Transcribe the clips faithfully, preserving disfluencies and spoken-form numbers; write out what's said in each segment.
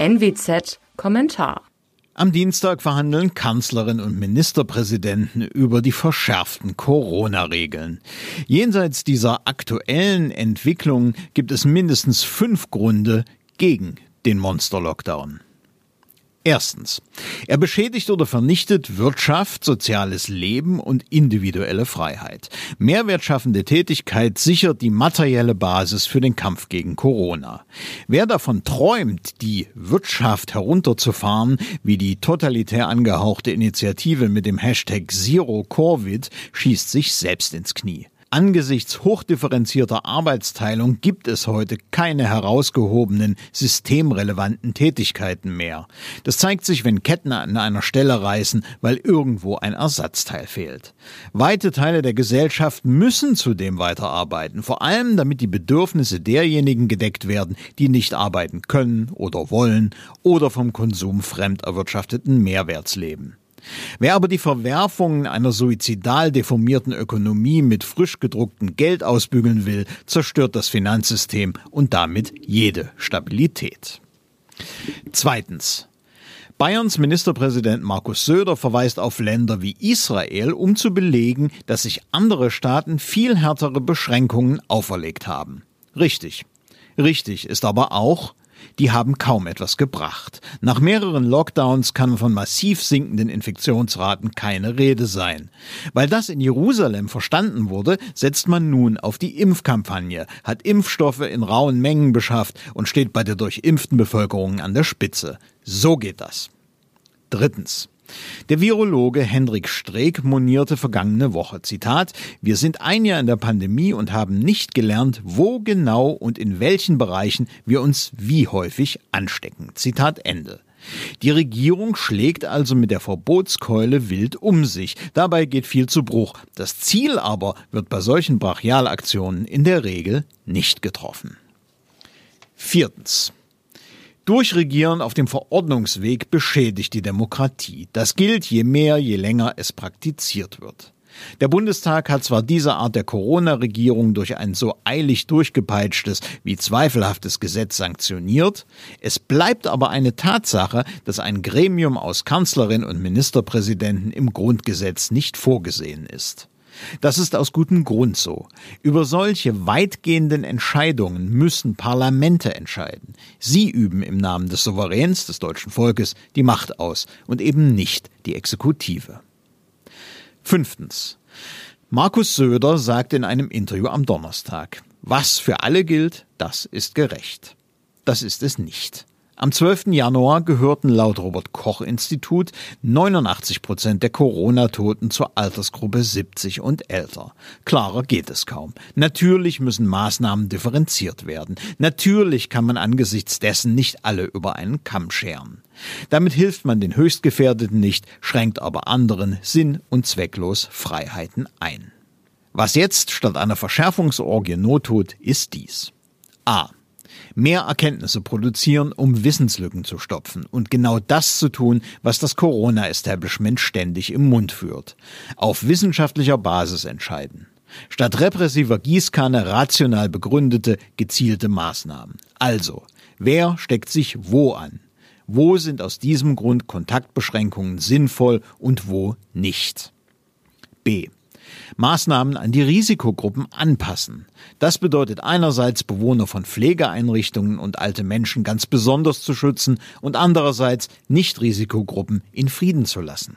N W Z Kommentar. Am Dienstag verhandeln Kanzlerin und Ministerpräsidenten über die verschärften Corona-Regeln. Jenseits dieser aktuellen Entwicklung gibt es mindestens fünf Gründe gegen den Monster-Lockdown. Erstens. Er beschädigt oder vernichtet Wirtschaft, soziales Leben und individuelle Freiheit. Mehrwertschaffende Tätigkeit sichert die materielle Basis für den Kampf gegen Corona. Wer davon träumt, die Wirtschaft herunterzufahren, wie die totalitär angehauchte Initiative mit dem Hashtag Zero Covid, schießt sich selbst ins Knie. Angesichts hochdifferenzierter Arbeitsteilung gibt es heute keine herausgehobenen, systemrelevanten Tätigkeiten mehr. Das zeigt sich, wenn Ketten an einer Stelle reißen, weil irgendwo ein Ersatzteil fehlt. Weite Teile der Gesellschaft müssen zudem weiterarbeiten, vor allem damit die Bedürfnisse derjenigen gedeckt werden, die nicht arbeiten können oder wollen oder vom Konsum fremd erwirtschafteten Mehrwerts leben. Wer aber die Verwerfungen einer suizidal deformierten Ökonomie mit frisch gedrucktem Geld ausbügeln will, zerstört das Finanzsystem und damit jede Stabilität. Zweitens. Bayerns Ministerpräsident Markus Söder verweist auf Länder wie Israel, um zu belegen, dass sich andere Staaten viel härtere Beschränkungen auferlegt haben. Richtig. Richtig ist aber auch, die haben kaum etwas gebracht. Nach mehreren Lockdowns kann von massiv sinkenden Infektionsraten keine Rede sein. Weil das in Jerusalem verstanden wurde, setzt man nun auf die Impfkampagne, hat Impfstoffe in rauen Mengen beschafft und steht bei der durchimpften Bevölkerung an der Spitze. So geht das. Drittens. Der Virologe Hendrik Streeck monierte vergangene Woche, Zitat, wir sind ein Jahr in der Pandemie und haben nicht gelernt, wo genau und in welchen Bereichen wir uns wie häufig anstecken. Zitat Ende. Die Regierung schlägt also mit der Verbotskeule wild um sich. Dabei geht viel zu Bruch. Das Ziel aber wird bei solchen Brachialaktionen in der Regel nicht getroffen. Viertens. Durchregieren auf dem Verordnungsweg beschädigt die Demokratie. Das gilt, je mehr, je länger es praktiziert wird. Der Bundestag hat zwar diese Art der Corona-Regierung durch ein so eilig durchgepeitschtes wie zweifelhaftes Gesetz sanktioniert, es bleibt aber eine Tatsache, dass ein Gremium aus Kanzlerin und Ministerpräsidenten im Grundgesetz nicht vorgesehen ist. Das ist aus gutem Grund so. Über solche weitgehenden Entscheidungen müssen Parlamente entscheiden. Sie üben im Namen des Souveräns, des deutschen Volkes, die Macht aus und eben nicht die Exekutive. Fünftens. Markus Söder sagt in einem Interview am Donnerstag, was für alle gilt, das ist gerecht. Das ist es nicht. Am zwölften Januar gehörten laut Robert-Koch-Institut neunundachtzig Prozent der Corona-Toten zur Altersgruppe siebzig und älter. Klarer geht es kaum. Natürlich müssen Maßnahmen differenziert werden. Natürlich kann man angesichts dessen nicht alle über einen Kamm scheren. Damit hilft man den Höchstgefährdeten nicht, schränkt aber anderen sinn- und zwecklos Freiheiten ein. Was jetzt statt einer Verschärfungsorgie Not tut, ist dies. A. Mehr Erkenntnisse produzieren, um Wissenslücken zu stopfen und genau das zu tun, was das Corona-Establishment ständig im Mund führt. Auf wissenschaftlicher Basis entscheiden. Statt repressiver Gießkanne rational begründete, gezielte Maßnahmen. Also, wer steckt sich wo an? Wo sind aus diesem Grund Kontaktbeschränkungen sinnvoll und wo nicht? B. Maßnahmen an die Risikogruppen anpassen. Das bedeutet einerseits Bewohner von Pflegeeinrichtungen und alte Menschen ganz besonders zu schützen und andererseits Nicht-Risikogruppen in Frieden zu lassen.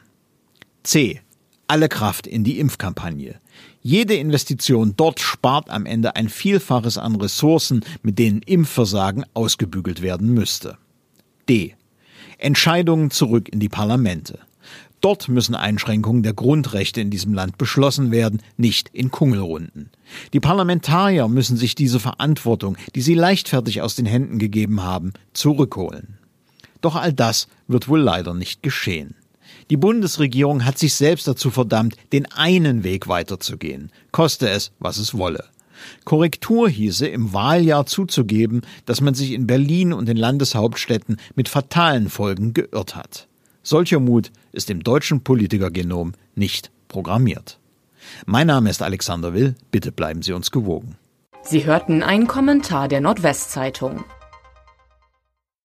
C. Alle Kraft in die Impfkampagne. Jede Investition dort spart am Ende ein Vielfaches an Ressourcen, mit denen Impfversagen ausgebügelt werden müsste. D. Entscheidungen zurück in die Parlamente. Dort müssen Einschränkungen der Grundrechte in diesem Land beschlossen werden, nicht in Kungelrunden. Die Parlamentarier müssen sich diese Verantwortung, die sie leichtfertig aus den Händen gegeben haben, zurückholen. Doch all das wird wohl leider nicht geschehen. Die Bundesregierung hat sich selbst dazu verdammt, den einen Weg weiterzugehen, koste es, was es wolle. Korrektur hieße, im Wahljahr zuzugeben, dass man sich in Berlin und den Landeshauptstädten mit fatalen Folgen geirrt hat. Solcher Mut ist im deutschen Politikergenom nicht programmiert. Mein Name ist Alexander Will, bitte bleiben Sie uns gewogen. Sie hörten einen Kommentar der Nordwestzeitung.